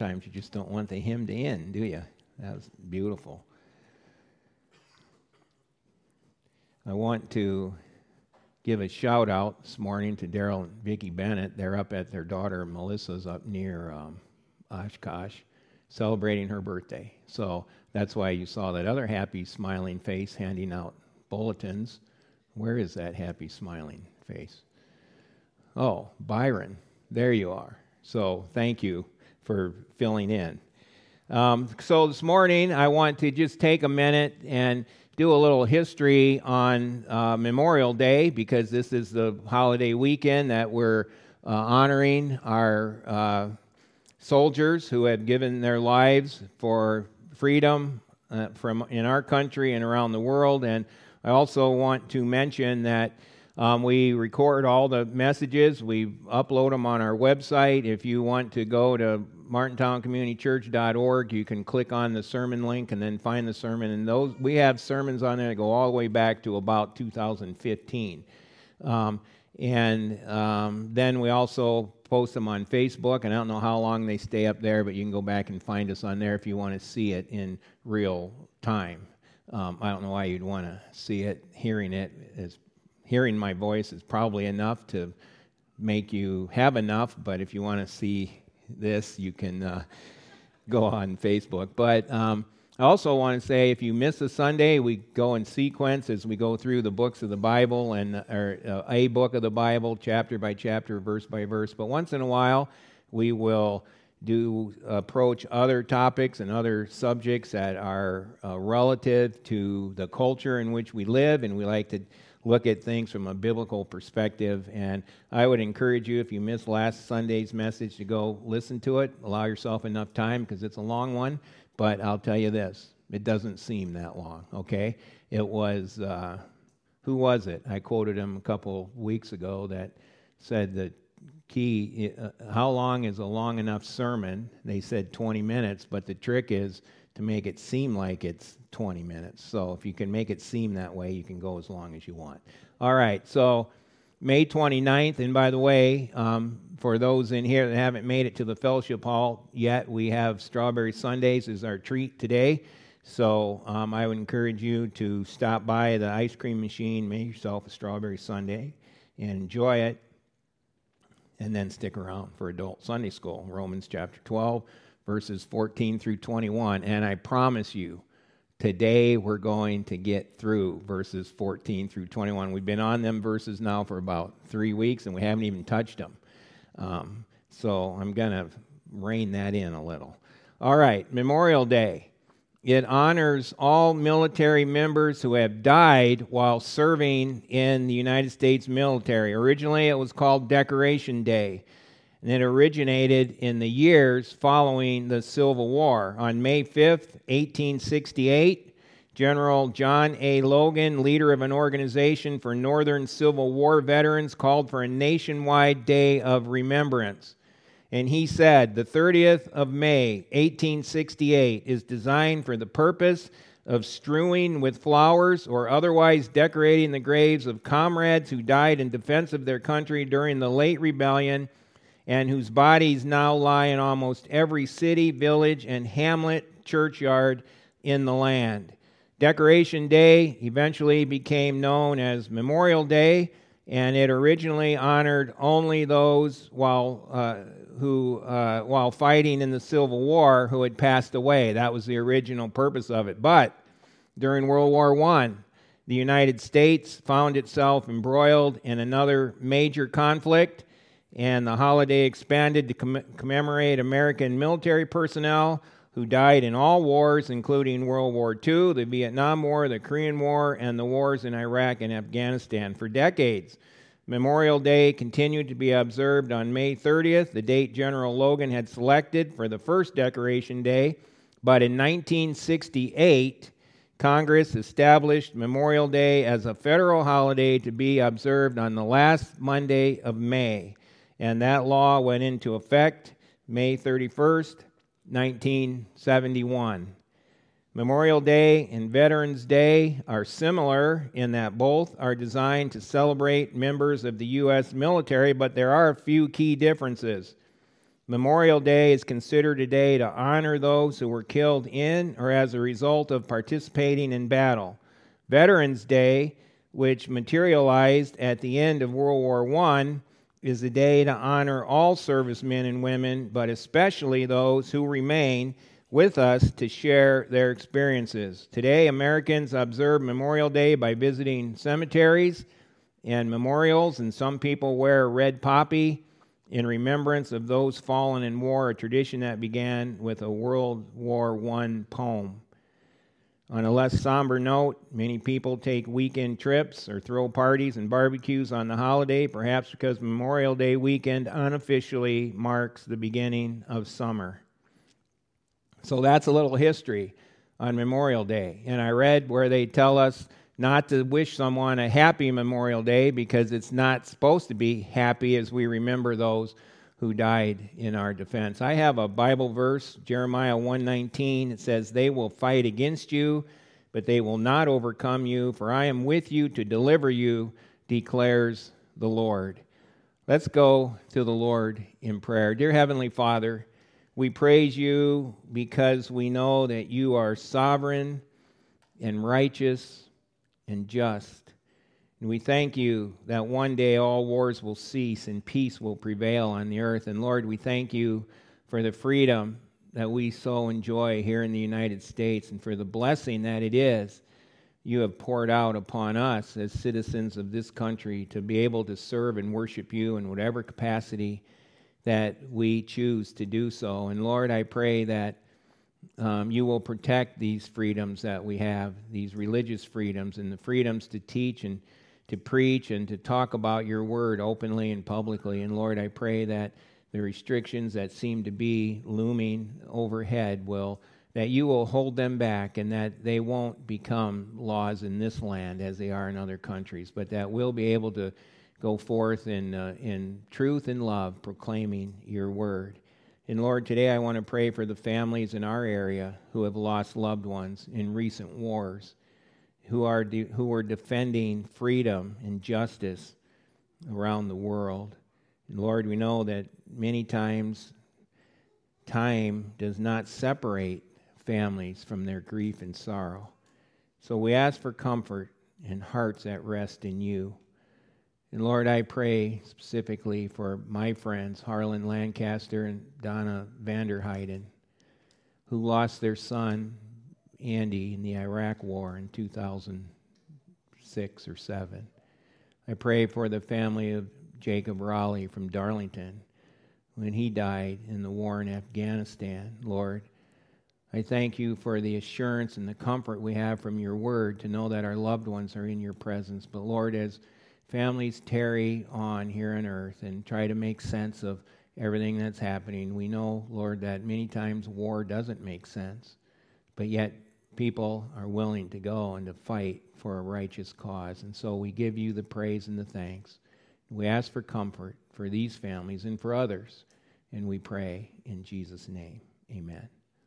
Sometimes you just don't want the hymn to end, do you? That was beautiful. I want to give a shout out this morning to Daryl and Vicki Bennett. They're up at their daughter Melissa's up near Oshkosh, celebrating her birthday. So that's why you saw that other happy smiling face handing out bulletins. Where is that happy smiling face? Oh, Byron, there you are. So thank you for filling in. So this morning I want to just take a minute and do a little history on Memorial Day, because this is the holiday weekend that we're honoring our soldiers who have given their lives for freedom from in our country and around the world. And I also want to mention that we record all the messages. We upload them on our website. If you want to go to martintowncommunitychurch.org, you can click on the sermon link and then find the sermon. And those, we have sermons on there that go all the way back to about 2015. Then we also post them on Facebook, and I don't know how long they stay up there, but you can go back and find us on there if you want to see it in real time. I don't know why you'd want to see it. Hearing my voice is probably enough to make you have enough, but if you want to see this, you can go on Facebook. But I also want to say, if you miss a Sunday, we go in sequence as we go through the books of the Bible, or a book of the Bible, chapter by chapter, verse by verse. But once in a while, we will approach other topics and other subjects that are relative to the culture in which we live, and we like to look at things from a biblical perspective. And I would encourage you, if you missed last Sunday's message, to go listen to it. Allow yourself enough time, because it's a long one. But I'll tell you this, it doesn't seem that long, okay? It was, who was it? I quoted him a couple weeks ago that said that how long is a long enough sermon? They said 20 minutes, but the trick is to make it seem like it's 20 minutes. So if you can make it seem that way, you can go as long as you want. All right, so May 29th, and by the way, for those in here that haven't made it to the fellowship hall yet, we have Strawberry Sundays as our treat today. So I would encourage you to stop by the ice cream machine, make yourself a strawberry sundae, and enjoy it, and then stick around for adult Sunday school, Romans chapter 12, verses 14 through 21. And I promise you, today we're going to get through verses 14 through 21. We've been on them verses now for about 3 weeks, and we haven't even touched them. So I'm going to rein that in a little. All right, Memorial Day. It honors all military members who have died while serving in the United States military. Originally, it was called Decoration Day, and it originated in the years following the Civil War. On May 5th, 1868, General John A. Logan, leader of an organization for Northern Civil War veterans, called for a nationwide day of remembrance. And he said, the 30th of May, 1868, is designed for the purpose of strewing with flowers or otherwise decorating the graves of comrades who died in defense of their country during the late rebellion, and whose bodies now lie in almost every city, village, and hamlet churchyard in the land. Decoration Day eventually became known as Memorial Day, and it originally honored only those while fighting in the Civil War who had passed away. That was the original purpose of it. But during World War I, the United States found itself embroiled in another major conflict, and the holiday expanded to commemorate American military personnel who died in all wars, including World War II, the Vietnam War, the Korean War, and the wars in Iraq and Afghanistan. For decades, Memorial Day continued to be observed on May 30th, the date General Logan had selected for the first Decoration Day. But in 1968, Congress established Memorial Day as a federal holiday to be observed on the last Monday of May. And that law went into effect May 31st, 1971. Memorial Day and Veterans Day are similar in that both are designed to celebrate members of the U.S. military, but there are a few key differences. Memorial Day is considered a day to honor those who were killed in or as a result of participating in battle. Veterans Day, which materialized at the end of World War I, is a day to honor all servicemen and women, but especially those who remain with us to share their experiences. Today, Americans observe Memorial Day by visiting cemeteries and memorials, and some people wear red poppy in remembrance of those fallen in war, a tradition that began with a World War I poem. On a less somber note, many people take weekend trips or throw parties and barbecues on the holiday, perhaps because Memorial Day weekend unofficially marks the beginning of summer. So that's a little history on Memorial Day. And I read where they tell us not to wish someone a happy Memorial Day because it's not supposed to be happy as we remember those who died in our defense. I have a Bible verse, Jeremiah 1:19. It says, "They will fight against you, but they will not overcome you, for I am with you to deliver you, declares the Lord." Let's go to the Lord in prayer. Dear Heavenly Father, we praise you because we know that you are sovereign and righteous and just. And we thank you that one day all wars will cease and peace will prevail on the earth. And Lord, we thank you for the freedom that we so enjoy here in the United States and for the blessing that it is you have poured out upon us as citizens of this country to be able to serve and worship you in whatever capacity that we choose to do so. And Lord, I pray that you will protect these freedoms that we have, these religious freedoms and the freedoms to teach and to preach and to talk about your word openly and publicly. And Lord, I pray that the restrictions that seem to be looming overhead that you will hold them back and that they won't become laws in this land as they are in other countries, but that we'll be able to go forth in truth and love, proclaiming your word. And Lord, today I want to pray for the families in our area who have lost loved ones in recent wars, who are defending freedom and justice around the world. And Lord, we know that many times time does not separate families from their grief and sorrow. So we ask for comfort and hearts at rest in you. And Lord, I pray specifically for my friends, Harlan Lancaster and Donna Vanderheiden, who lost their son, Andy, in the Iraq War in 2006 or 7. I pray for the family of Jacob Raleigh from Darlington when he died in the war in Afghanistan. Lord, I thank you for the assurance and the comfort we have from your word to know that our loved ones are in your presence. But Lord, as families tarry on here on earth and try to make sense of everything that's happening, we know, Lord, that many times war doesn't make sense, but yet people are willing to go and to fight for a righteous cause. And so we give you the praise and the thanks. We ask for comfort for these families and for others, and we pray in Jesus' name. Amen.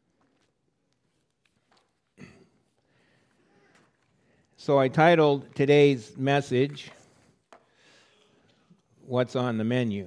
So I titled today's message, "What's on the Menu?"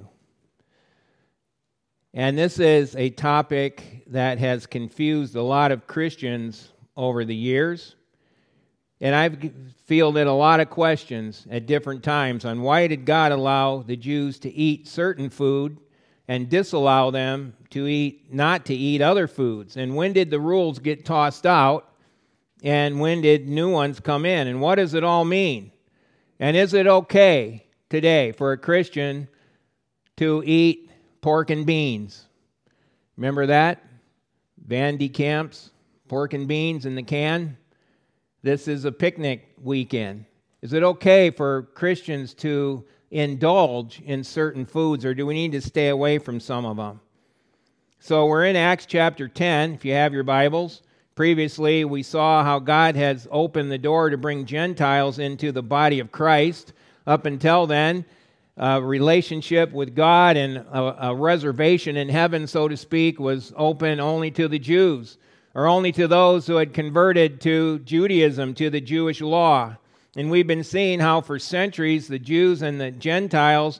And this is a topic that has confused a lot of Christians over the years. And I've fielded a lot of questions at different times on why did God allow the Jews to eat certain food and disallow them not to eat other foods? And when did the rules get tossed out? And when did new ones come in? And what does it all mean? And is it okay today for a Christian to eat pork and beans? Remember that? Van de Kamp's pork and beans in the can? This is a picnic weekend. Is it okay for Christians to indulge in certain foods, or do we need to stay away from some of them? So we're in Acts chapter 10, if you have your Bibles. Previously, we saw how God has opened the door to bring Gentiles into the body of Christ. Up until then, a relationship with God and a reservation in heaven, so to speak, was open only to the Jews, or only to those who had converted to Judaism, to the Jewish law. And we've been seeing how for centuries the Jews and the Gentiles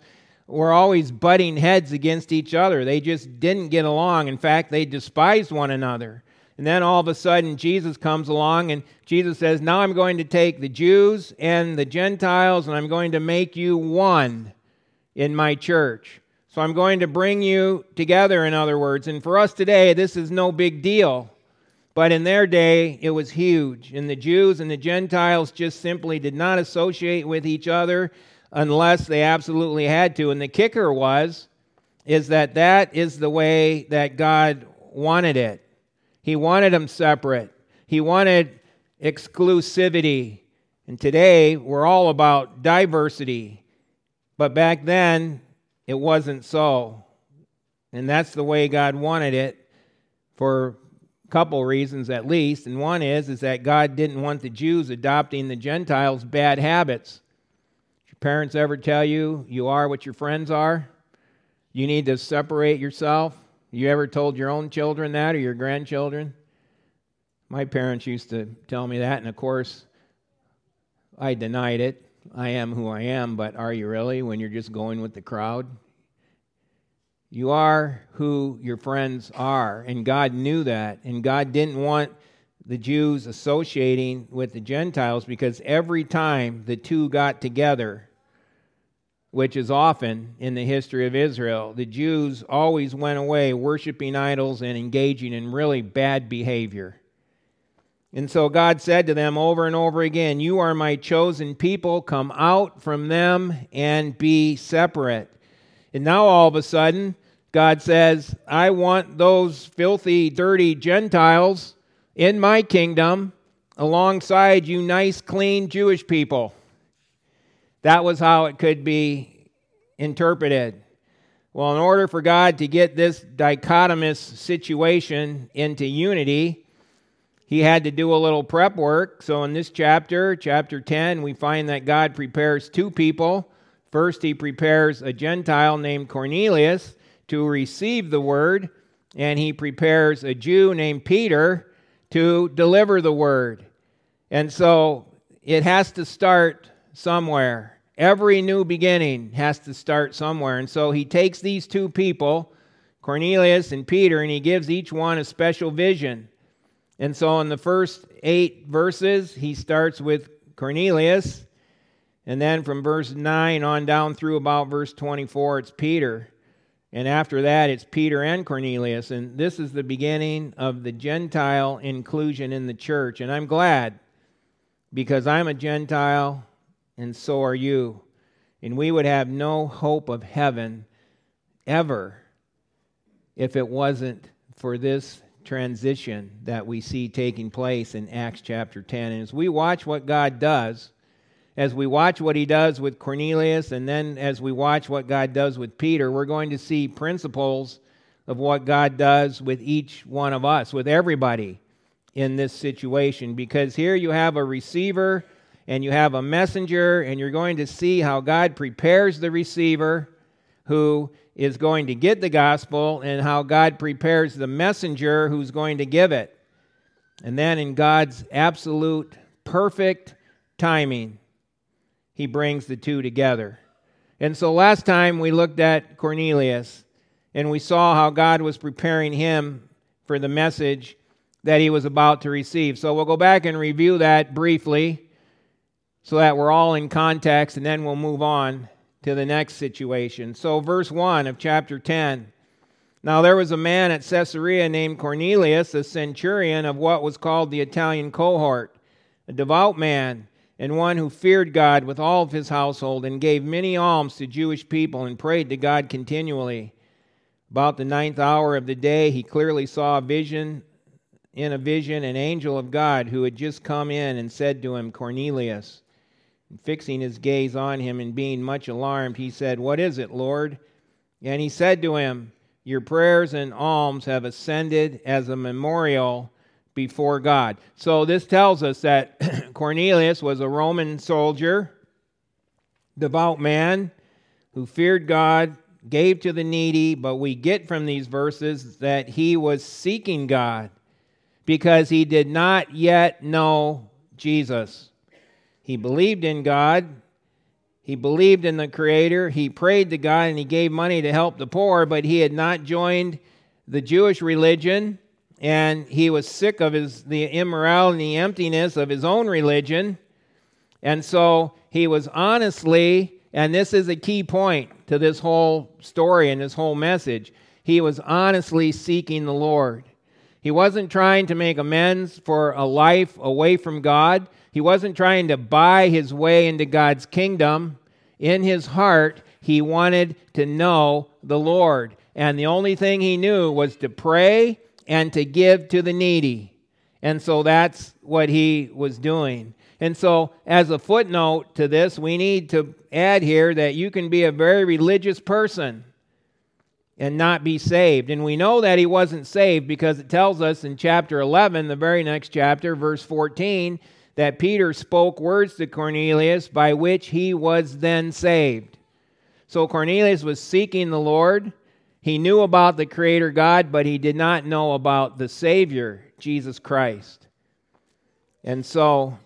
were always butting heads against each other. They just didn't get along. In fact, they despised one another. And then all of a sudden, Jesus comes along, and Jesus says, now I'm going to take the Jews and the Gentiles, and I'm going to make you one in my church. So I'm going to bring you together, in other words. And for us today, this is no big deal. But in their day, it was huge. And the Jews and the Gentiles just simply did not associate with each other unless they absolutely had to. And the kicker is that is the way that God wanted it. He wanted them separate. He wanted exclusivity. And today, we're all about diversity. But back then, it wasn't so. And that's the way God wanted it for a couple reasons at least. And one is that God didn't want the Jews adopting the Gentiles' bad habits. Did your parents ever tell you you are what your friends are? You need to separate yourself? You ever told your own children that, or your grandchildren? My parents used to tell me that, and of course, I denied it. I am who I am, but are you really when you're just going with the crowd? You are who your friends are, and God knew that, and God didn't want the Jews associating with the Gentiles because every time the two got together, which is often in the history of Israel, the Jews always went away worshiping idols and engaging in really bad behavior. And so God said to them over and over again, you are my chosen people, come out from them and be separate. And now all of a sudden, God says, I want those filthy, dirty Gentiles in my kingdom alongside you nice, clean Jewish people. That was how it could be interpreted. Well, in order for God to get this dichotomous situation into unity, He had to do a little prep work. So in this chapter 10, we find that God prepares two people. First, He prepares a Gentile named Cornelius to receive the word, and He prepares a Jew named Peter to deliver the word. And so it has to start somewhere. Every new beginning has to start somewhere. And so He takes these two people, Cornelius and Peter, and He gives each one a special vision. And so in the first 8 verses, He starts with Cornelius. And then from verse 9 on down through about verse 24, it's Peter. And after that, it's Peter and Cornelius. And this is the beginning of the Gentile inclusion in the church. And I'm glad, because I'm a Gentile and so are you. And we would have no hope of heaven ever if it wasn't for this transition that we see taking place in Acts chapter 10. And as we watch what God does, as we watch what He does with Cornelius, and then as we watch what God does with Peter, we're going to see principles of what God does with each one of us, with everybody in this situation. Because here you have a receiver and you have a messenger, and you're going to see how God prepares the receiver who is going to get the gospel, and how God prepares the messenger who's going to give it. And then in God's absolute perfect timing, He brings the two together. And so last time we looked at Cornelius, and we saw how God was preparing him for the message that he was about to receive. So we'll go back and review that briefly so that we're all in context, and then we'll move on to the next situation. So verse 1 of chapter 10. Now there was a man at Caesarea named Cornelius, a centurion of what was called the Italian cohort, a devout man, and one who feared God with all of his household, and gave many alms to Jewish people, and prayed to God continually. About the 9th hour of the day, he clearly saw in a vision an angel of God who had just come in and said to him, Cornelius. And fixing his gaze on him and being much alarmed, he said, What is it, Lord? And he said to him, Your prayers and alms have ascended as a memorial before God. So this tells us that Cornelius was a Roman soldier, devout man, who feared God, gave to the needy, but we get from these verses that he was seeking God because he did not yet know Jesus. He believed in God. He believed in the Creator. He prayed to God, and he gave money to help the poor, but he had not joined the Jewish religion, and he was sick of the immorality and the emptiness of his own religion. And so he was honestly, and this is a key point to this whole story and this whole message, he was honestly seeking the Lord. He wasn't trying to make amends for a life away from God. He wasn't trying to buy his way into God's kingdom. In his heart, he wanted to know the Lord. And the only thing he knew was to pray and to give to the needy. And so that's what he was doing. And so as a footnote to this, we need to add here that you can be a very religious person and not be saved. And we know that he wasn't saved because it tells us in chapter 11, the very next chapter, verse 14, that Peter spoke words to Cornelius by which he was then saved. So Cornelius was seeking the Lord. He knew about the Creator God, but he did not know about the Savior, Jesus Christ. And so,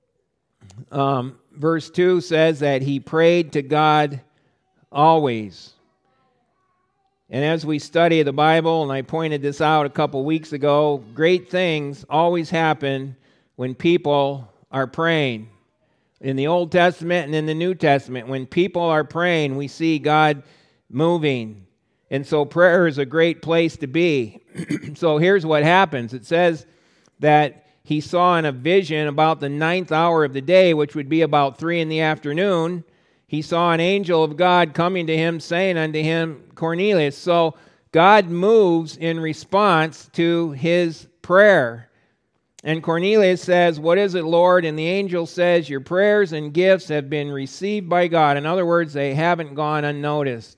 verse 2 says that he prayed to God always. And as we study the Bible, and I pointed this out a couple weeks ago, great things always happen when people are praying. In the Old Testament and in the New Testament, when people are praying, we see God moving. And so prayer is a great place to be. So here's what happens. It says that he saw in a vision about the 9th hour of the day, which would be about 3 p.m, he saw an angel of God coming to him, saying unto him, Cornelius. So God moves in response to his prayer. And Cornelius says, what is it, Lord? And the angel says, your prayers and gifts have been received by God. In other words, they haven't gone unnoticed.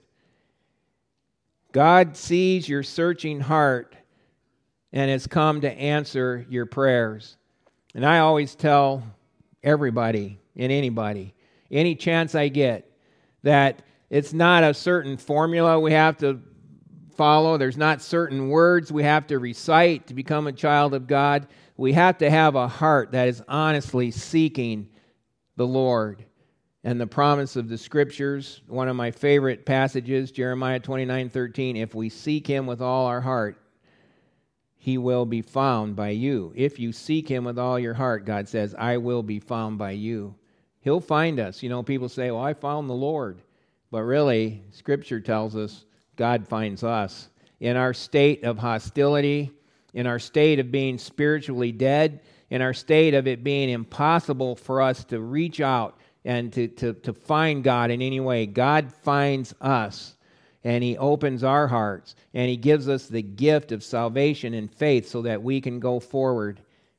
God sees your searching heart and has come to answer your prayers. And I always tell everybody and anybody, any chance I get, that it's not a certain formula we have to follow. There's not certain words we have to recite to become a child of God. We have to have a heart that is honestly seeking the Lord. And the promise of the Scriptures, one of my favorite passages, Jeremiah 29:13, if we seek him with all our heart, he will be found by you. If you seek him with all your heart, God says, I will be found by you. He'll find us. You know, people say, well, I found the Lord. But really, Scripture tells us God finds us. In our state of hostility, in our state of being spiritually dead, in our state of it being impossible for us to reach out and to find God in any way, God finds us, and he opens our hearts, and he gives us the gift of salvation and faith so that we can go forward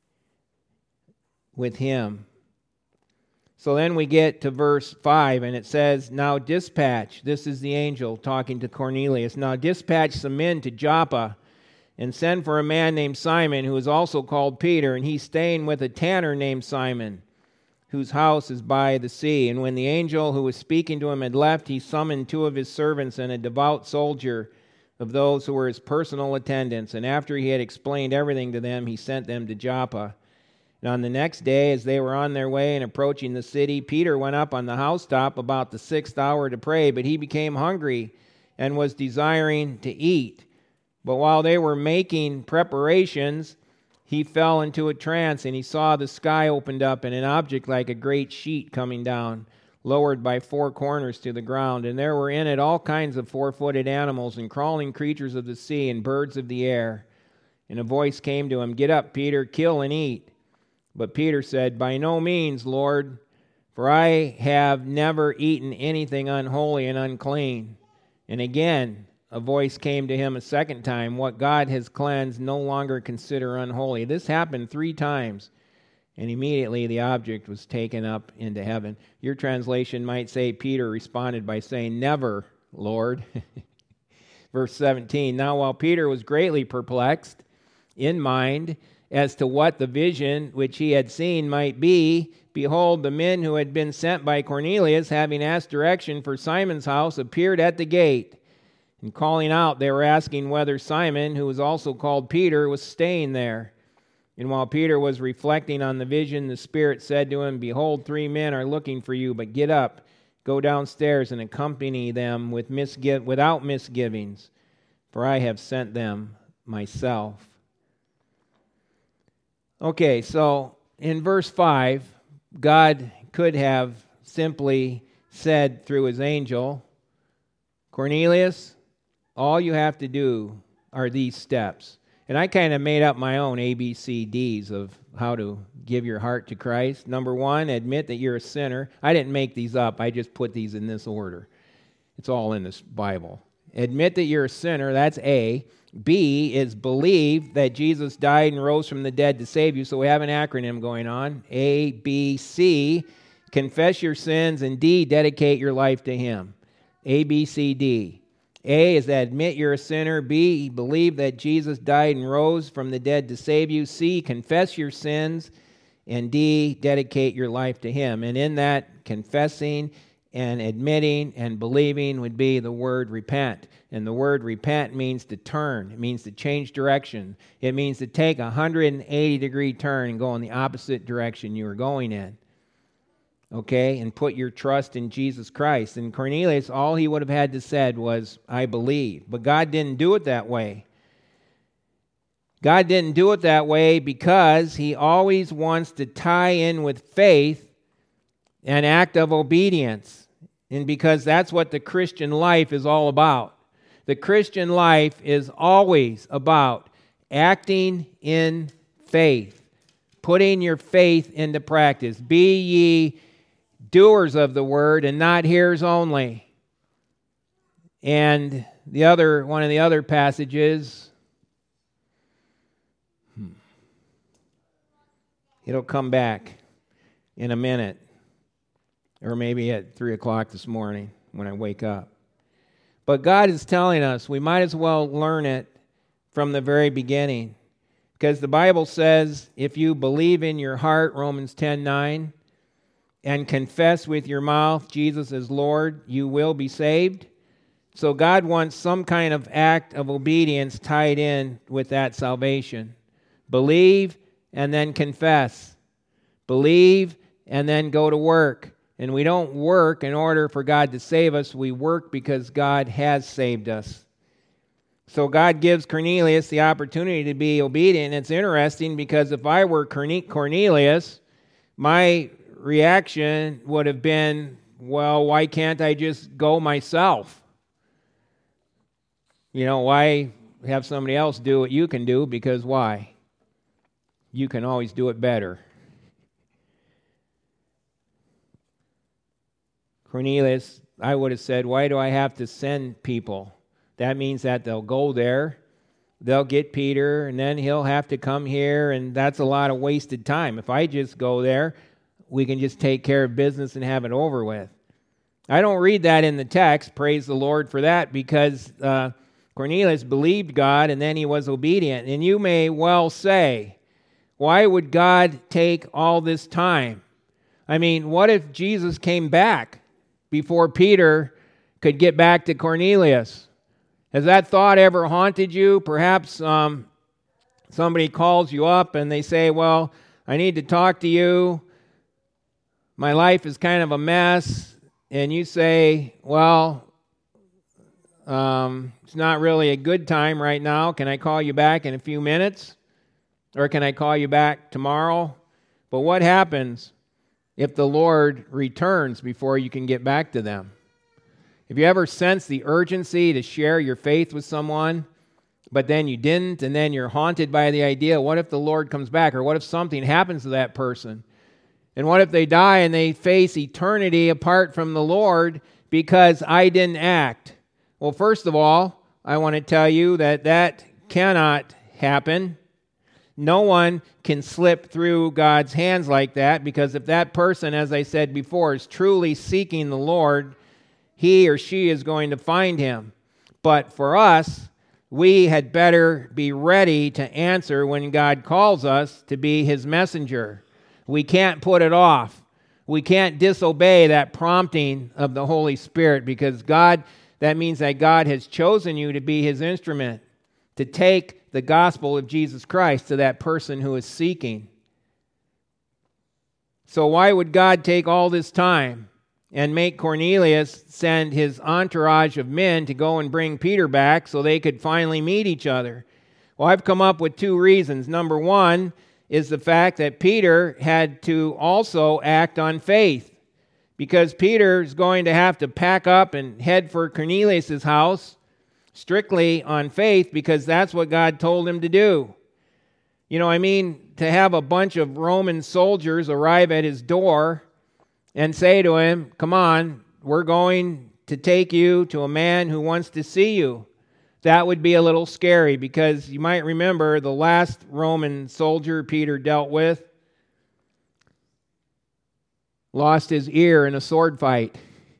with him. So then we get to verse 5, and it says, now dispatch, this is the angel talking to Cornelius, now dispatch some men to Joppa, and send for a man named Simon, who is also called Peter, and he's staying with a tanner named Simon, whose house is by the sea. And when the angel who was speaking to him had left, he summoned 2 of his servants and a devout soldier of those who were his personal attendants. And after he had explained everything to them, he sent them to Joppa. And on the next day, as they were on their way and approaching the city, Peter went up on the housetop about the 6th hour to pray, but he became hungry and was desiring to eat. But while they were making preparations, he fell into a trance, and he saw the sky opened up and an object like a great sheet coming down, lowered by 4 corners to the ground. And there were in it all kinds of 4-footed animals and crawling creatures of the sea and birds of the air. And a voice came to him, get up, Peter, kill and eat. But Peter said, by no means, Lord, for I have never eaten anything unholy and unclean. And again, a voice came to him a second time, what God has cleansed, no longer consider unholy. This happened 3 times, and immediately the object was taken up into heaven. Your translation might say, Peter responded by saying, never, Lord. Verse 17, now while Peter was greatly perplexed in mind as to what the vision which he had seen might be, behold, the men who had been sent by Cornelius, having asked direction for Simon's house, appeared at the gate. And calling out, they were asking whether Simon, who was also called Peter, was staying there. And while Peter was reflecting on the vision, the Spirit said to him, behold, 3 men are looking for you, but get up, Go downstairs and accompany them without misgivings, for I have sent them myself. Okay, so in verse 5, God could have simply said through his angel, Cornelius, all you have to do are these steps. And I kind of made up my own ABCDs of how to give your heart to Christ. Number 1, admit that you're a sinner. I didn't make these up. I just put these in this order. It's all in this Bible. Admit that you're a sinner. That's A. B is believe that Jesus died and rose from the dead to save you. So we have an acronym going on. A, B, C, confess your sins. And D, dedicate your life to Him. A, B, C, D. A is admit you're a sinner. B, believe that Jesus died and rose from the dead to save you. C, confess your sins. And D, dedicate your life to Him. And in that, confessing and admitting and believing would be the word repent. And the word repent means to turn. It means to change direction. It means to take a 180-degree turn and go in the opposite direction you were going in. Okay, and put your trust in Jesus Christ. And Cornelius, all he would have had to said was, I believe. But God didn't do it that way. God didn't do it that way because He always wants to tie in with faith an act of obedience. And because that's what the Christian life is all about. The Christian life is always about acting in faith, putting your faith into practice. Be ye doers of the word and not hearers only. And one of the other passages, it'll come back in a minute, or maybe at 3 o'clock this morning when I wake up. But God is telling us we might as well learn it from the very beginning. Because the Bible says if you believe in your heart, Romans 10:9, and confess with your mouth Jesus is Lord, you will be saved. So God wants some kind of act of obedience tied in with that salvation. Believe and then confess. Believe and then go to work. And we don't work in order for God to save us. We work because God has saved us. So God gives Cornelius the opportunity to be obedient. And it's interesting because if I were Cornelius, my reaction would have been, well, why can't I just go myself? Why have somebody else do what you can do? Because why? You can always do it better. Cornelius, I would have said, why do I have to send people? That means that they'll go there, they'll get Peter, and then he'll have to come here, and that's a lot of wasted time. If I just go there, we can just take care of business and have it over with. I don't read that in the text, praise the Lord for that, because Cornelius believed God and then he was obedient. And you may well say, why would God take all this time? I mean, what if Jesus came back before Peter could get back to Cornelius? Has that thought ever haunted you? Perhaps somebody calls you up and they say, well, I need to talk to you. My life is kind of a mess. And you say, well, it's not really a good time right now. Can I call you back in a few minutes? Or can I call you back tomorrow? But what happens if the Lord returns before you can get back to them? Have you ever sensed the urgency to share your faith with someone, but then you didn't, and then you're haunted by the idea, what if the Lord comes back? Or what if something happens to that person? And what if they die and they face eternity apart from the Lord because I didn't act? Well, first of all, I want to tell you that cannot happen. No one can slip through God's hands like that, because if that person, as I said before, is truly seeking the Lord, he or she is going to find him. But for us, we had better be ready to answer when God calls us to be his messenger. We can't put it off. We can't disobey that prompting of the Holy Spirit, because that means that God has chosen you to be his instrument, to take the gospel of Jesus Christ to that person who is seeking. So why would God take all this time? and make Cornelius send his entourage of men to go and bring Peter back so they could finally meet each other? Well, I've come up with two reasons. Number one is the fact that Peter had to also act on faith, because Peter is going to have to pack up and head for Cornelius' house strictly on faith, because that's what God told him to do. To have a bunch of Roman soldiers arrive at his door and say to him, "Come on, we're going to take you to a man who wants to see you." That would be a little scary, because you might remember the last Roman soldier Peter dealt with lost his ear in a sword fight.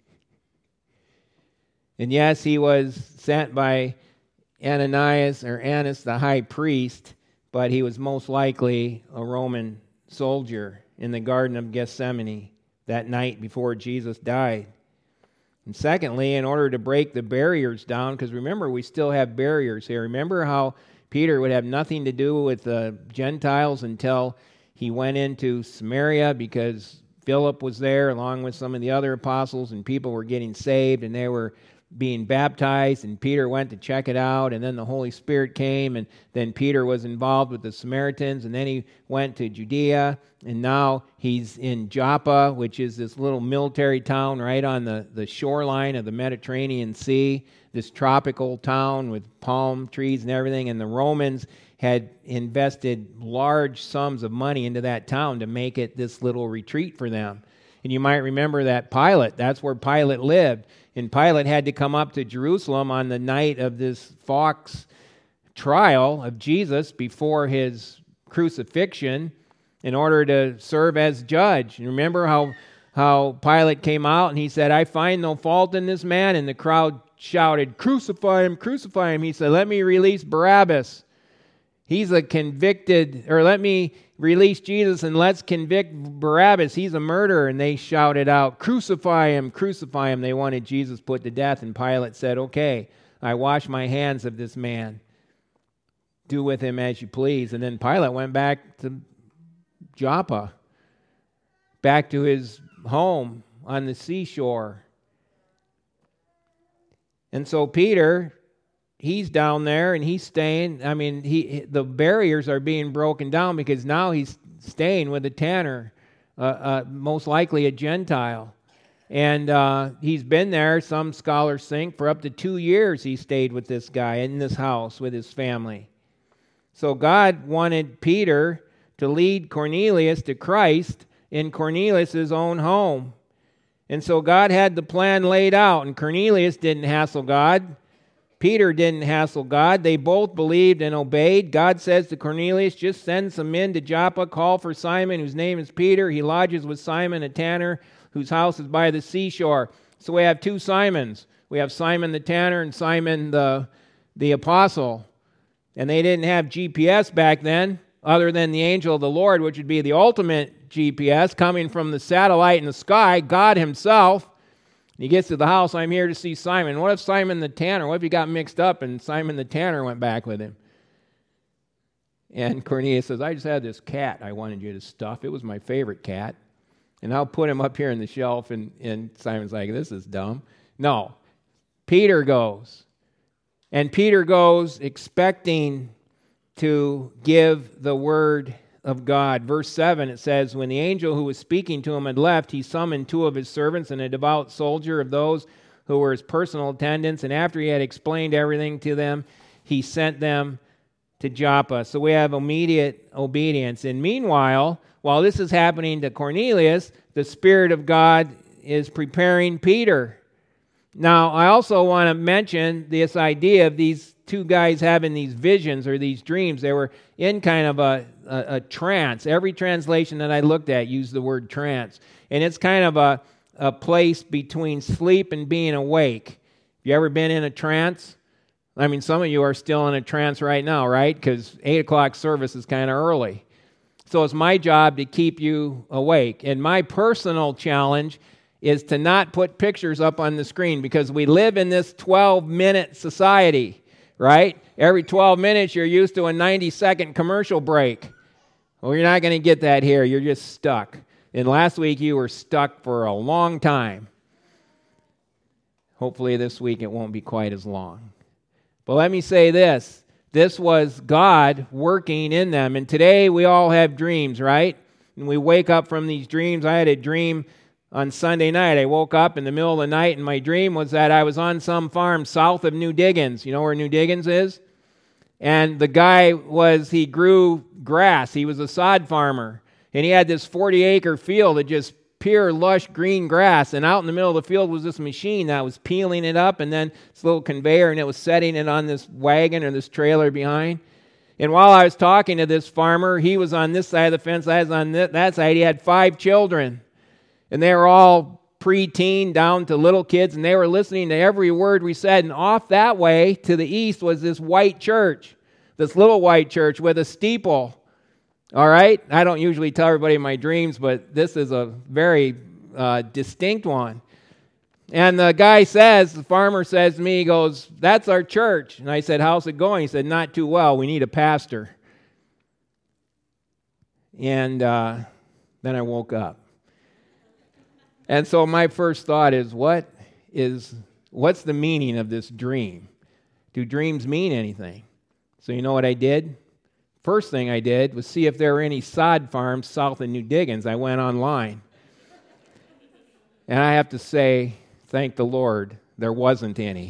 And yes, he was sent by Annas the high priest, but he was most likely a Roman soldier in the Garden of Gethsemane that night before Jesus died. And secondly, in order to break the barriers down, because remember, we still have barriers here. Remember how Peter would have nothing to do with the Gentiles until he went into Samaria, because Philip was there along with some of the other apostles, and people were getting saved and they were being baptized, and Peter went to check it out, and then the Holy Spirit came, and then Peter was involved with the Samaritans, and then he went to Judea, and now he's in Joppa, which is this little military town right on the shoreline of the Mediterranean Sea, this tropical town with palm trees and everything, and the Romans had invested large sums of money into that town to make it this little retreat for them. And you might remember that Pilate, that's where Pilate lived. And Pilate had to come up to Jerusalem on the night of this Fox trial of Jesus before his crucifixion in order to serve as judge. And remember how Pilate came out and he said, "I find no fault in this man." And the crowd shouted, "Crucify him, crucify him." He said, "Let me release Barabbas. He's a convicted," or "let me release Jesus and let's convict Barabbas. He's a murderer." And they shouted out, "Crucify him, crucify him." They wanted Jesus put to death. And Pilate said, "Okay, I wash my hands of this man. Do with him as you please." And then Pilate went back to Joppa, back to his home on the seashore. And so Peter, he's down there and he's staying. The barriers are being broken down, because now he's staying with a tanner, most likely a Gentile. And he's been there, some scholars think, for up to 2 years he stayed with this guy in this house with his family. So God wanted Peter to lead Cornelius to Christ in Cornelius' own home. And so God had the plan laid out, and Cornelius didn't hassle God. Peter didn't hassle God. They both believed and obeyed. God says to Cornelius, "Just send some men to Joppa, call for Simon, whose name is Peter. He lodges with Simon, a tanner, whose house is by the seashore." So we have two Simons. We have Simon the tanner and Simon the apostle. And they didn't have GPS back then, other than the angel of the Lord, which would be the ultimate GPS, coming from the satellite in the sky, God himself. He gets to the house, "I'm here to see Simon." What if Simon the tanner, what if he got mixed up and Simon the tanner went back with him? And Cornelius says, "I just had this cat I wanted you to stuff. It was my favorite cat. And I'll put him up here on the shelf." And Simon's like, "This is dumb." No. Peter goes. And Peter goes expecting to give the word of God. Verse 7, it says, "When the angel who was speaking to him had left, he summoned 2 of his servants and a devout soldier of those who were his personal attendants. And after he had explained everything to them, he sent them to Joppa." So we have immediate obedience. And meanwhile, while this is happening to Cornelius, the Spirit of God is preparing Peter. Now, I also want to mention this idea of these two guys having these visions or these dreams. They were in kind of a trance. Every translation that I looked at used the word trance. And it's kind of a place between sleep and being awake. You ever been in a trance? Some of you are still in a trance right now, right? Because 8 o'clock service is kind of early. So it's my job to keep you awake. And my personal challenge is to not put pictures up on the screen, because we live in this 12-minute society, right? Every 12 minutes you're used to a 90-second commercial break. Well, you're not going to get that here. You're just stuck. And last week you were stuck for a long time. Hopefully this week it won't be quite as long. But let me say this. This was God working in them. And today we all have dreams, right? And we wake up from these dreams. I had a dream on Sunday night. I woke up in the middle of the night, and my dream was that I was on some farm south of New Diggins. You know where New Diggins is? And the guy he grew grass. He was a sod farmer. And he had this 40-acre field of just pure, lush, green grass. And out in the middle of the field was this machine that was peeling it up, and then this little conveyor, and it was setting it on this wagon or this trailer behind. And while I was talking to this farmer, he was on this side of the fence, I was on that side. He had 5 children. And they were all pre-teen down to little kids, and they were listening to every word we said. And off that way to the east was this white church, this little white church with a steeple. All right? I don't usually tell everybody my dreams, but this is a very distinct one. And the farmer says to me, he goes, "That's our church." And I said, "How's it going?" He said, "Not too well. We need a pastor." And then I woke up. And so my first thought is, what's the meaning of this dream? Do dreams mean anything? So you know what I did? First thing I did was see if there were any sod farms south of New Diggins. I went online. And I have to say, thank the Lord, there wasn't any.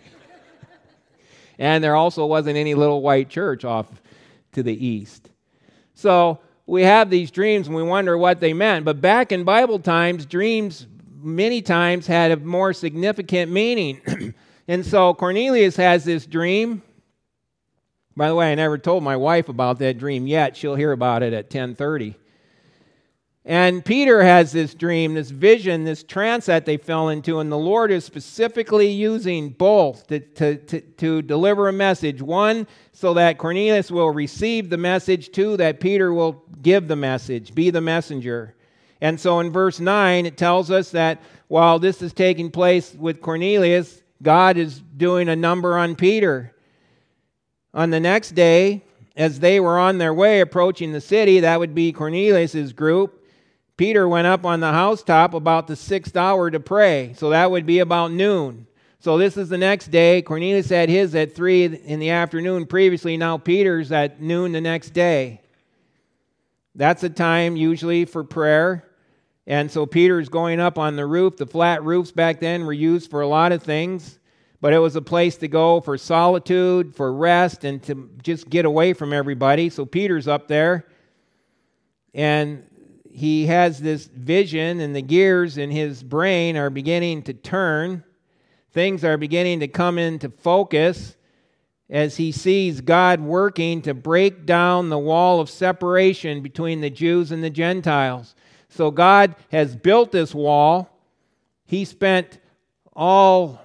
And there also wasn't any little white church off to the east. So we have these dreams and we wonder what they meant. But back in Bible times, dreams many times had a more significant meaning. And so Cornelius has this dream. By the way, I never told my wife about that dream yet. She'll hear about it at 10:30. And Peter has this dream, this vision, this trance that they fell into, and the Lord is specifically using both to deliver a message. One, so that Cornelius will receive the message. Two, that Peter will give the message, be the messenger. And so in verse 9, it tells us that while this is taking place with Cornelius, God is doing a number on Peter. On the next day, as they were on their way approaching the city, that would be Cornelius' group, Peter went up on the housetop about the 6th hour to pray. So that would be about noon. So this is the next day. Cornelius had his at 3 in the afternoon previously. Now Peter's at noon the next day. That's a time usually for prayer. And so Peter's going up on the roof. The flat roofs back then were used for a lot of things. But it was a place to go for solitude, for rest, and to just get away from everybody. So Peter's up there. And he has this vision, and the gears in his brain are beginning to turn. Things are beginning to come into focus as he sees God working to break down the wall of separation between the Jews and the Gentiles. So God has built this wall. He spent how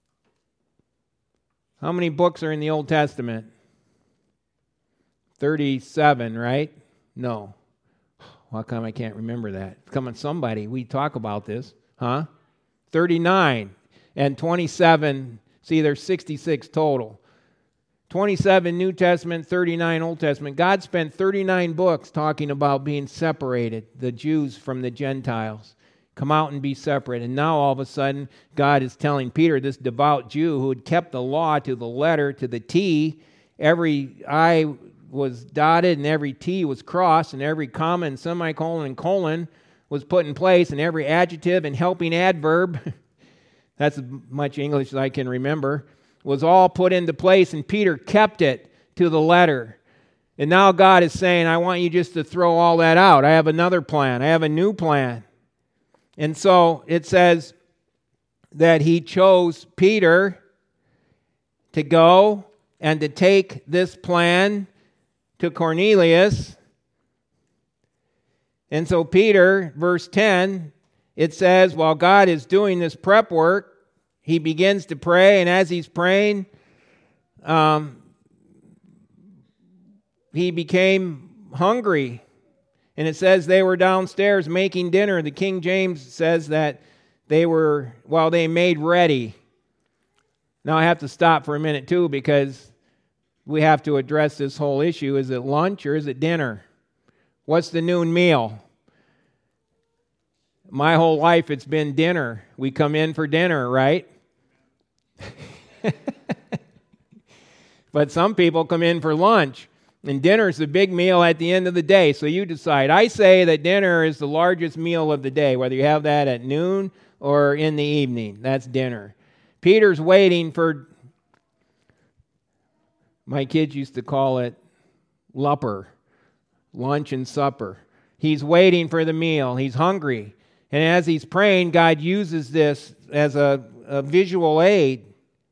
many books are in the Old Testament? 37, right? No. How come I can't remember that? Come on, somebody. We talk about this. 39 and 27. See, there's 66 total. 27 New Testament, 39 Old Testament. God spent 39 books talking about being separated, the Jews from the Gentiles. Come out and be separate. And now all of a sudden, God is telling Peter, this devout Jew who had kept the law to the letter, to the T, every I was dotted and every T was crossed and every comma and semicolon and colon was put in place and every adjective and helping adverb, that's as much English as I can remember, was all put into place, and Peter kept it to the letter. And now God is saying, I want you just to throw all that out. I have another plan. I have a new plan. And so it says that he chose Peter to go and to take this plan to Cornelius. And so Peter, verse 10, it says, while God is doing this prep work, he begins to pray, and as he's praying, he became hungry. And it says they were downstairs making dinner. The King James says that they made ready. Now I have to stop for a minute too, because we have to address this whole issue. Is it lunch or is it dinner? What's the noon meal? My whole life it's been dinner. We come in for dinner, right? But some people come in for lunch, and dinner's the big meal at the end of the day, so you decide. I say that dinner is the largest meal of the day, whether you have that at noon or in the evening. That's dinner. Peter's waiting for, my kids used to call it lupper, lunch and supper. He's waiting for the meal. He's hungry. And as he's praying, God uses this as a visual aid.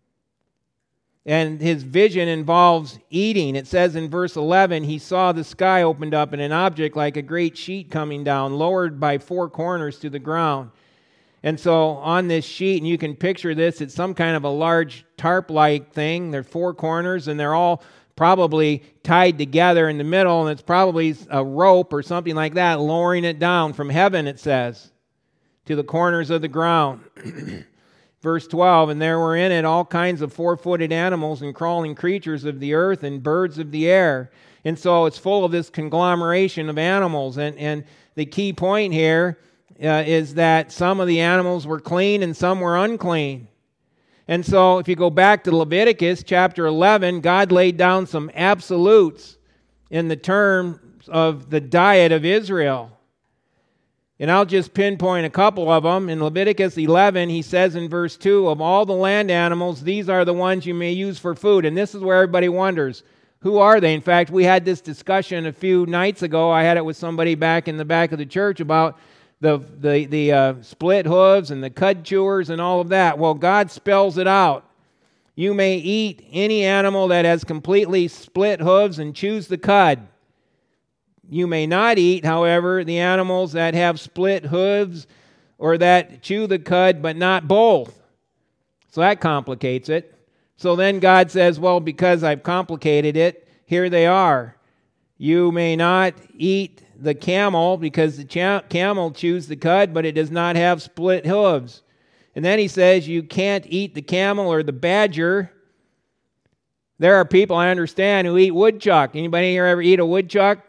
And his vision involves eating. It says in verse 11, he saw the sky opened up and an object like a great sheet coming down, lowered by four corners to the ground. And so on this sheet, and you can picture this, it's some kind of a large tarp-like thing. There are four corners, and they're all probably tied together in the middle, and it's probably a rope or something like that, lowering it down from heaven, it says, to the corners of the ground. Verse 12, and there were in it all kinds of four-footed animals and crawling creatures of the earth and birds of the air. And so it's full of this conglomeration of animals. And the key point here is that some of the animals were clean and some were unclean. And so if you go back to Leviticus chapter 11, God laid down some absolutes in the terms of the diet of Israel. And I'll just pinpoint a couple of them. In Leviticus 11, he says in verse 2, of all the land animals, these are the ones you may use for food. And this is where everybody wonders, who are they? In fact, we had this discussion a few nights ago. I had it with somebody back in the back of the church about the split hooves and the cud chewers and all of that. Well, God spells it out. You may eat any animal that has completely split hooves and chews the cud. You may not eat, however, the animals that have split hooves or that chew the cud, but not both. So that complicates it. So then God says, well, because I've complicated it, here they are. You may not eat the camel because the camel chews the cud, but it does not have split hooves. And then he says you can't eat the camel or the badger. There are people, I understand, who eat woodchuck. Anybody here ever eat a woodchuck?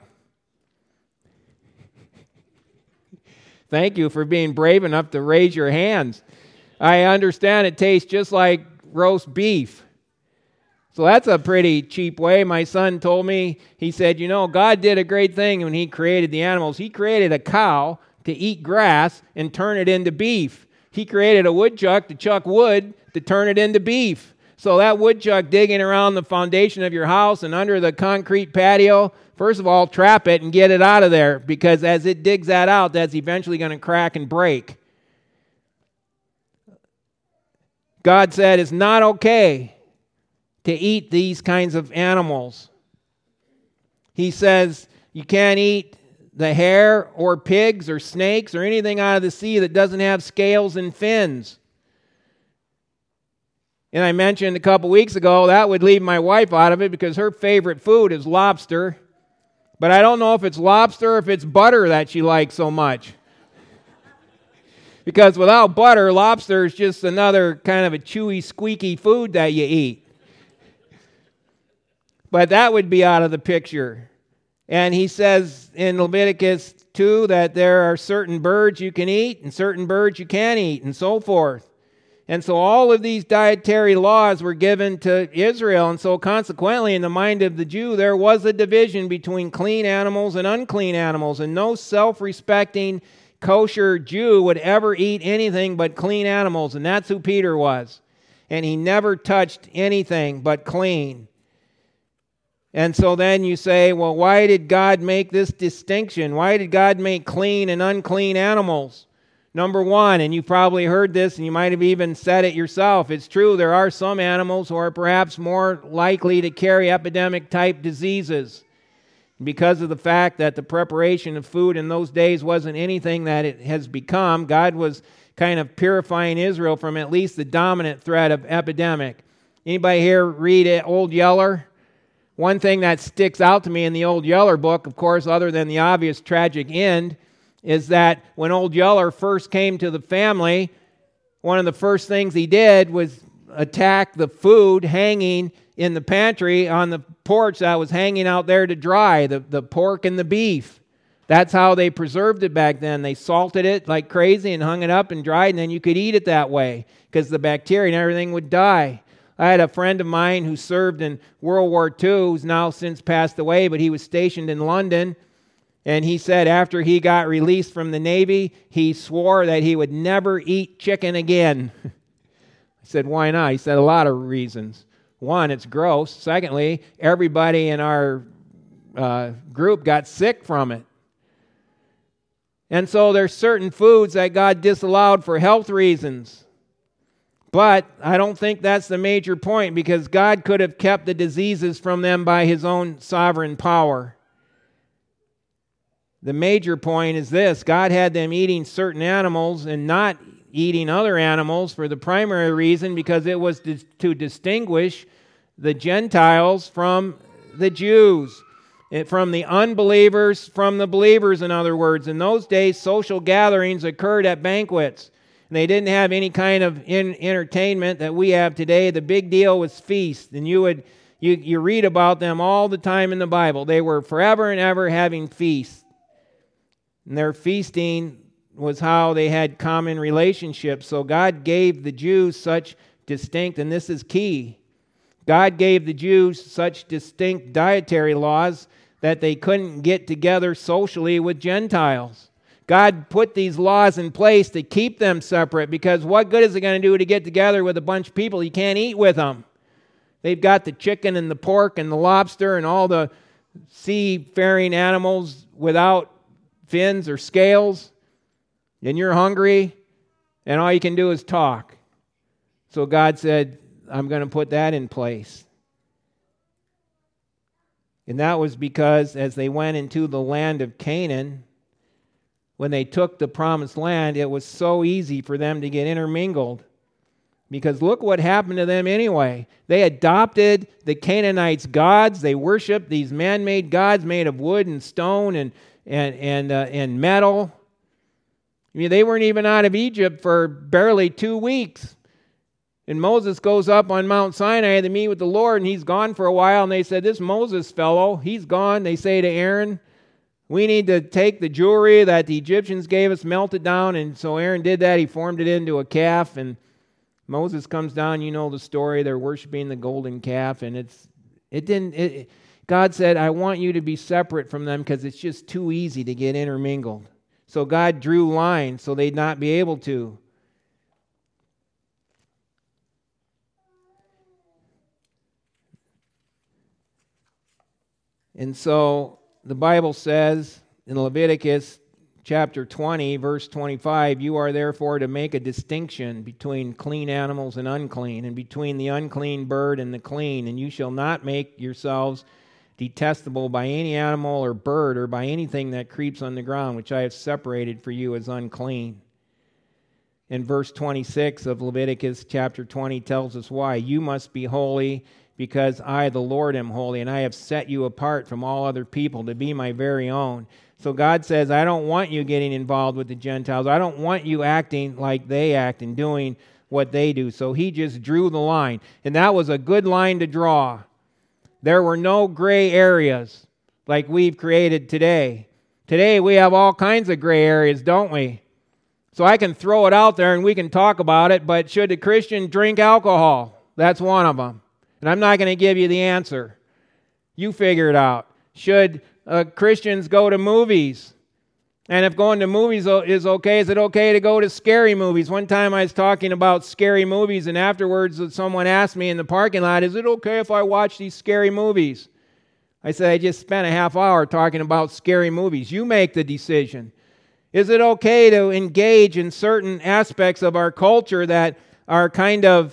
Thank you for being brave enough to raise your hands. I understand it tastes just like roast beef. So that's a pretty cheap way. My son told me, he said, you know, God did a great thing when he created the animals. He created a cow to eat grass and turn it into beef. He created a woodchuck to chuck wood to turn it into beef. So that woodchuck digging around the foundation of your house and under the concrete patio, first of all, trap it and get it out of there, because as it digs that out, that's eventually going to crack and break. God said it's not okay to eat these kinds of animals. He says you can't eat the hare or pigs or snakes or anything out of the sea that doesn't have scales and fins. And I mentioned a couple weeks ago that would leave my wife out of it because her favorite food is lobster. But I don't know if it's lobster or if it's butter that she likes so much. Because without butter, lobster is just another kind of a chewy, squeaky food that you eat. But that would be out of the picture. And he says in Leviticus 2 that there are certain birds you can eat and certain birds you can't eat and so forth. And so all of these dietary laws were given to Israel. And so consequently, in the mind of the Jew, there was a division between clean animals and unclean animals. And no self-respecting, kosher Jew would ever eat anything but clean animals. And that's who Peter was. And he never touched anything but clean. And so then you say, well, why did God make this distinction? Why did God make clean and unclean animals? Number one, and you've probably heard this and you might have even said it yourself, it's true, there are some animals who are perhaps more likely to carry epidemic-type diseases. Because of the fact that the preparation of food in those days wasn't anything that it has become, God was kind of purifying Israel from at least the dominant threat of epidemic. Anybody here read Old Yeller? One thing that sticks out to me in the Old Yeller book, of course, other than the obvious tragic end, is that when Old Yeller first came to the family, one of the first things he did was attack the food hanging in the pantry on the porch that was hanging out there to dry, the pork and the beef. That's how they preserved it back then. They salted it like crazy and hung it up and dried, and then you could eat it that way because the bacteria and everything would die. I had a friend of mine who served in World War II, who's now since passed away, but he was stationed in London. And he said after he got released from the Navy, he swore that he would never eat chicken again. I said, why not? He said a lot of reasons. One, it's gross. Secondly, everybody in our group got sick from it. And so there's certain foods that God disallowed for health reasons. But I don't think that's the major point, because God could have kept the diseases from them by His own sovereign power. The major point is this: God had them eating certain animals and not eating other animals for the primary reason because it was to distinguish the Gentiles from the Jews, from the unbelievers from the believers, in other words. In those days, social gatherings occurred at banquets. And they didn't have any kind of entertainment that we have today. The big deal was feasts, and you read about them all the time in the Bible. They were forever and ever having feasts. And their feasting was how they had common relationships. So God gave the Jews such distinct, and this is key, God gave the Jews such distinct dietary laws that they couldn't get together socially with Gentiles. God put these laws in place to keep them separate, because what good is it going to do to get together with a bunch of people you can't eat with them? They've got the chicken and the pork and the lobster and all the seafaring animals without fins or scales, and you're hungry, and all you can do is talk. So God said, I'm going to put that in place. And that was because as they went into the land of Canaan, when they took the promised land, it was so easy for them to get intermingled. Because look what happened to them anyway. They adopted the Canaanites' gods. They worshiped these man-made gods made of wood and stone and metal. I mean, they weren't even out of Egypt for barely 2 weeks. And Moses goes up on Mount Sinai to meet with the Lord, and he's gone for a while. And they said, this Moses fellow, he's gone. They say to Aaron, we need to take the jewelry that the Egyptians gave us, melt it down. And so Aaron did that. He formed it into a calf. And Moses comes down. You know the story. They're worshiping the golden calf. And God said, I want you to be separate from them because it's just too easy to get intermingled. So God drew lines so they'd not be able to. And so the Bible says in Leviticus chapter 20, verse 25, you are therefore to make a distinction between clean animals and unclean, and between the unclean bird and the clean, and you shall not make yourselves detestable by any animal or bird or by anything that creeps on the ground, which I have separated for you as unclean. And verse 26 of Leviticus chapter 20 tells us why. You must be holy, because I, the Lord, am holy, and I have set you apart from all other people to be my very own. So God says, I don't want you getting involved with the Gentiles. I don't want you acting like they act and doing what they do. So He just drew the line. And that was a good line to draw. There were no gray areas like we've created today. Today we have all kinds of gray areas, don't we? So I can throw it out there and we can talk about it, but should a Christian drink alcohol? That's one of them. And I'm not going to give you the answer. You figure it out. Should Christians go to movies? And if going to movies is okay, is it okay to go to scary movies? One time I was talking about scary movies, and afterwards someone asked me in the parking lot, is it okay if I watch these scary movies? I said, I just spent a half hour talking about scary movies. You make the decision. Is it okay to engage in certain aspects of our culture that are kind of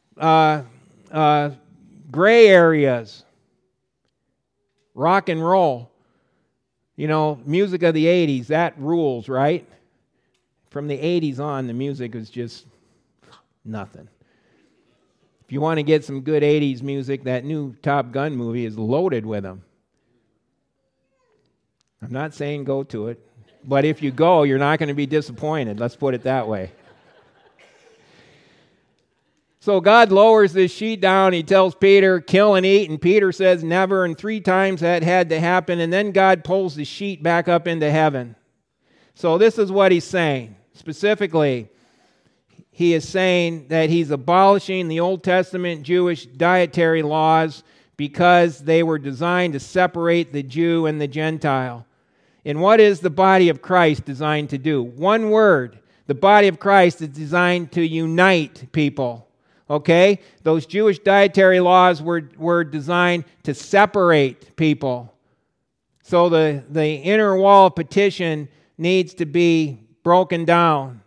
gray areas? Rock and roll. You know, music of the 80s, that rules, right? From the 80s on, the music was just nothing. If you want to get some good 80s music, that new Top Gun movie is loaded with them. I'm not saying go to it, but if you go, you're not going to be disappointed. Let's put it that way. So God lowers this sheet down. He tells Peter, kill and eat. And Peter says, never. And 3 times that had to happen. And then God pulls the sheet back up into heaven. So this is what he's saying. Specifically, he is saying that he's abolishing the Old Testament Jewish dietary laws because they were designed to separate the Jew and the Gentile. And what is the body of Christ designed to do? One word. The body of Christ is designed to unite people. Okay? Those Jewish dietary laws were designed to separate people. So the inner wall of petition needs to be broken down.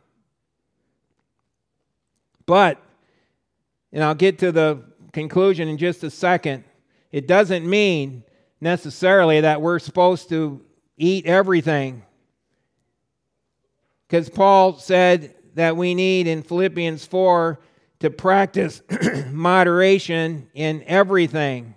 But, and I'll get to the conclusion in just a second, it doesn't mean necessarily that we're supposed to eat everything. Because Paul said that we need in Philippians 4 to practice moderation in everything.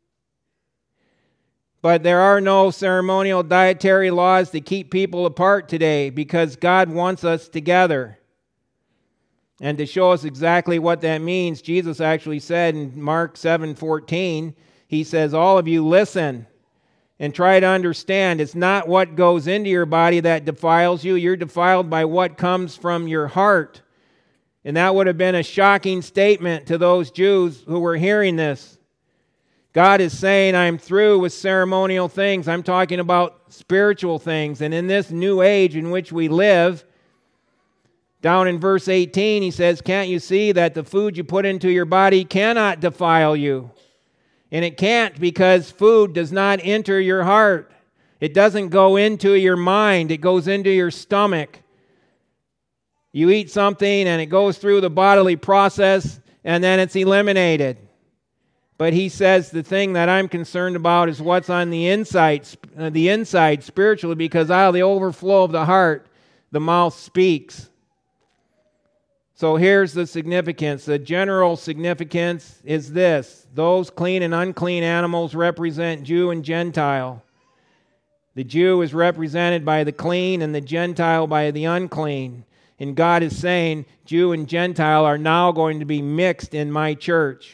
But there are no ceremonial dietary laws to keep people apart today because God wants us together. And to show us exactly what that means, Jesus actually said in Mark 7:14, he says, all of you listen and try to understand. It's not what goes into your body that defiles you. You're defiled by what comes from your heart. And that would have been a shocking statement to those Jews who were hearing this. God is saying, I'm through with ceremonial things. I'm talking about spiritual things. And in this new age in which we live, down in verse 18, he says, can't you see that the food you put into your body cannot defile you? And it can't because food does not enter your heart. It doesn't go into your mind. It goes into your stomach. You eat something and it goes through the bodily process and then it's eliminated. But he says the thing that I'm concerned about is what's on the inside spiritually, because out of the overflow of the heart, the mouth speaks. So here's the significance. The general significance is this. Those clean and unclean animals represent Jew and Gentile. The Jew is represented by the clean and the Gentile by the unclean. And God is saying Jew and Gentile are now going to be mixed in my church.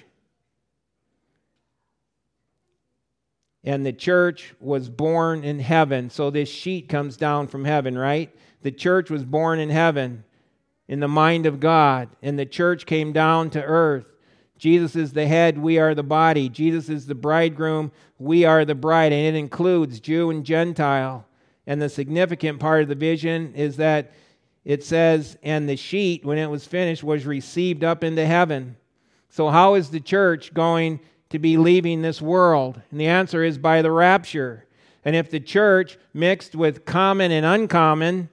And the church was born in heaven. So this sheet comes down from heaven, right? The church was born in heaven, in the mind of God. And the church came down to earth. Jesus is the head, we are the body. Jesus is the bridegroom, we are the bride. And it includes Jew and Gentile. And the significant part of the vision is that it says, and the sheet, when it was finished, was received up into heaven. So how is the church going to be leaving this world? And the answer is by the rapture. And if the church mixed with common and uncommon,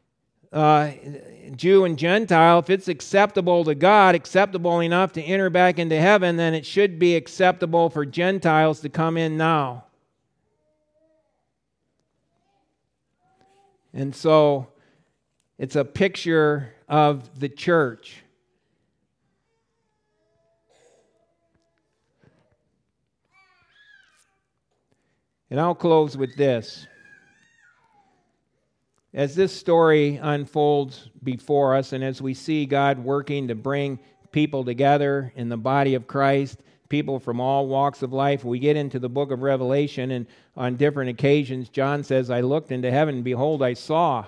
Jew and Gentile, if it's acceptable to God, acceptable enough to enter back into heaven, then it should be acceptable for Gentiles to come in now. And so it's a picture of the church. And I'll close with this. As this story unfolds before us, and as we see God working to bring people together in the body of Christ, people from all walks of life, we get into the book of Revelation, and on different occasions, John says, I looked into heaven, and behold, I saw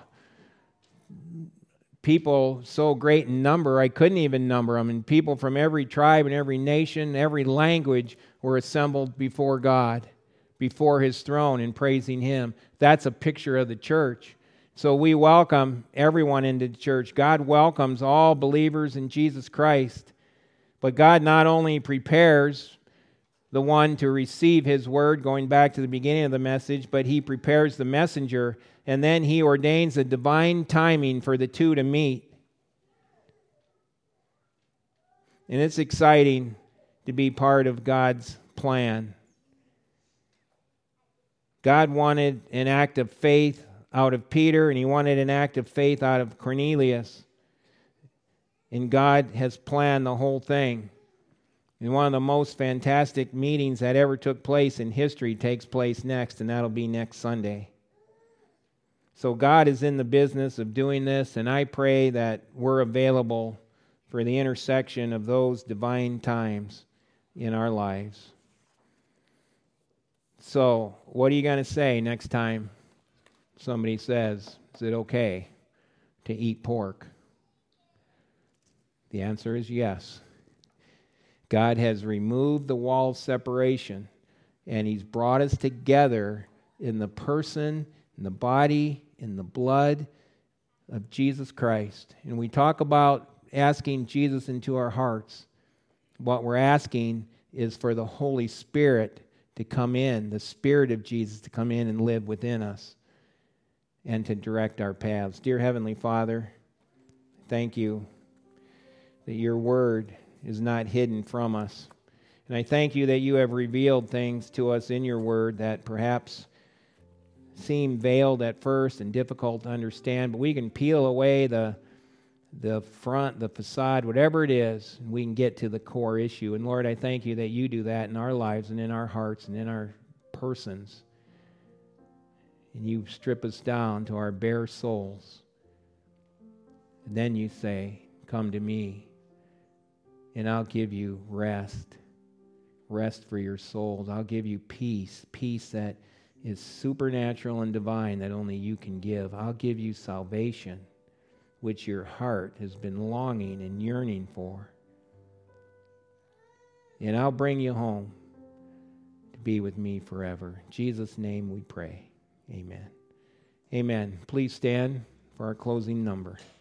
people so great in number, I couldn't even number them, and people from every tribe and every nation, every language were assembled before God, before His throne, and praising Him. That's a picture of the church. So we welcome everyone into the church. God welcomes all believers in Jesus Christ. But God not only prepares the one to receive His word, going back to the beginning of the message, but He prepares the messenger, and then He ordains a divine timing for the two to meet. And it's exciting to be part of God's plan. God wanted an act of faith out of Peter, and He wanted an act of faith out of Cornelius. And God has planned the whole thing. And one of the most fantastic meetings that ever took place in history takes place next, and that'll be next Sunday. So God is in the business of doing this, and I pray that we're available for the intersection of those divine times in our lives. So, what are you going to say next time somebody says, is it okay to eat pork? The answer is yes. God has removed the wall of separation, and He's brought us together in the person, in the body, in the blood of Jesus Christ. And we talk about asking Jesus into our hearts. What we're asking is for the Holy Spirit to come in, the Spirit of Jesus to come in and live within us and to direct our paths. Dear Heavenly Father, thank you that your word is not hidden from us. And I thank you that you have revealed things to us in your word that perhaps seem veiled at first and difficult to understand, but we can peel away the front, the facade, whatever it is, and we can get to the core issue. And Lord, I thank you that you do that in our lives and in our hearts and in our persons. And you strip us down to our bare souls. And then you say, come to me, and I'll give you rest for your souls. I'll give you peace that is supernatural and divine that only you can give. I'll give you salvation, which your heart has been longing and yearning for. And I'll bring you home to be with me forever. In Jesus' name we pray. Amen. Amen. Please stand for our closing number.